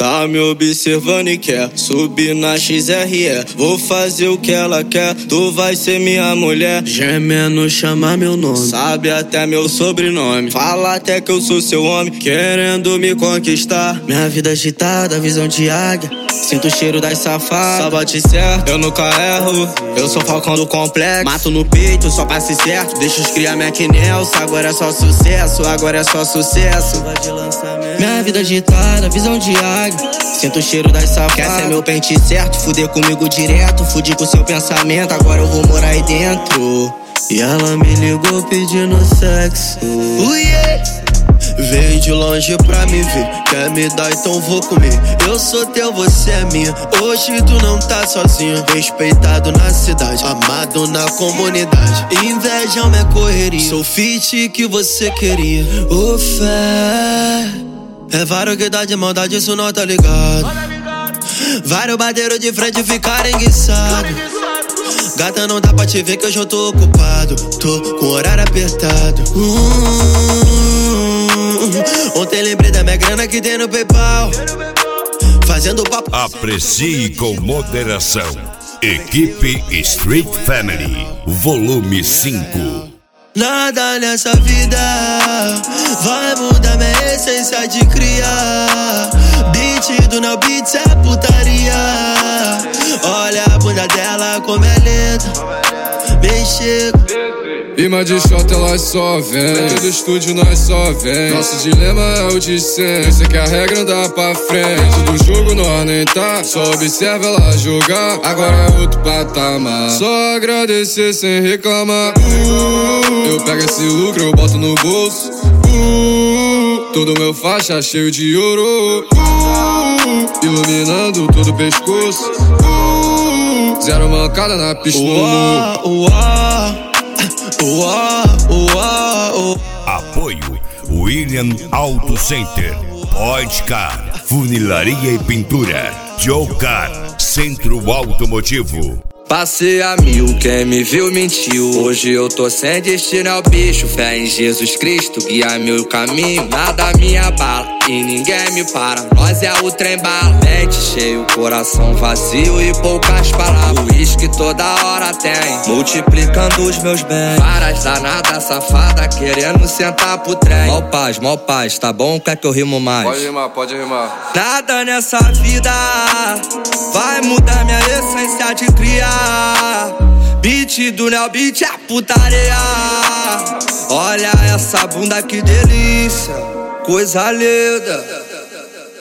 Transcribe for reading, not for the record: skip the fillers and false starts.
Tá me observando e quer subir na XRE. Vou fazer o que ela quer, tu vai ser minha mulher. Gemendo chama meu nome, sabe até meu sobrenome. Fala até que eu sou seu homem, querendo me conquistar. Minha vida agitada, visão de águia, sinto o cheiro das safadas. Só bate certo, eu nunca erro. Eu sou falcão do complexo, mato no peito, só passe certo. Deixa os cria Mac Nelson, agora é só sucesso, agora é só sucesso. Minha vida agitada, visão de águia, sinto o cheiro das safadas. Quer ser meu pente certo, fuder comigo direto. Fudi com seu pensamento, agora eu vou morar aí dentro. E ela me ligou pedindo sexo. Veio de longe pra me ver, quer me dar, então vou comer. Eu sou teu, você é minha, hoje tu não tá sozinha. Respeitado na cidade, amado na comunidade. Inveja é uma correria, sou fit que você queria. Ô fé, é vários que dá de maldade, isso não tá ligado. Vários bateiros de frente ficarem enguiçados. Gata, não dá pra te ver que hoje eu tô ocupado, tô com o horário apertado. Ontem lembrei da minha grana que tem no PayPal, fazendo papo. Aprecie com moderação. Equipe Street Family, volume 5. Nada nessa vida vai mudar minha essência de criar. Beat do Neo Beats é putaria. Olha a bunda dela como é lenta, bem chego. Rima de shot elas só vem, dentro do estúdio nós só vem. Nosso dilema é o de sempre, eu sei que a regra anda pra frente. Dentro do jogo nós nem tá, só observa ela jogar. Agora é outro patamar, só agradecer sem reclamar. Eu pego esse lucro, eu boto no bolso. Todo meu faixa cheio de ouro, iluminando todo o pescoço. Zero mancada na pista no morro. Apoio William Auto Center, Podcar, Funilaria e Pintura, Jocar, Centro Automotivo. Passei a 1000, quem me viu mentiu. Hoje eu tô sem destino ao bicho. Fé em Jesus Cristo, guia meu caminho. Nada me abala e ninguém me para. Nós é o trem bala, mente cheio, coração vazio e poucas palavras. O uísque toda hora tem, multiplicando os meus bens. Várias danadas safada querendo sentar pro trem. Mal paz, tá bom? Quer que eu rimo mais? Pode rimar. Nada nessa vida vai mudar minha essência de criar. Beat do Neo Beats é putaria. Olha essa bunda que delícia, coisa linda.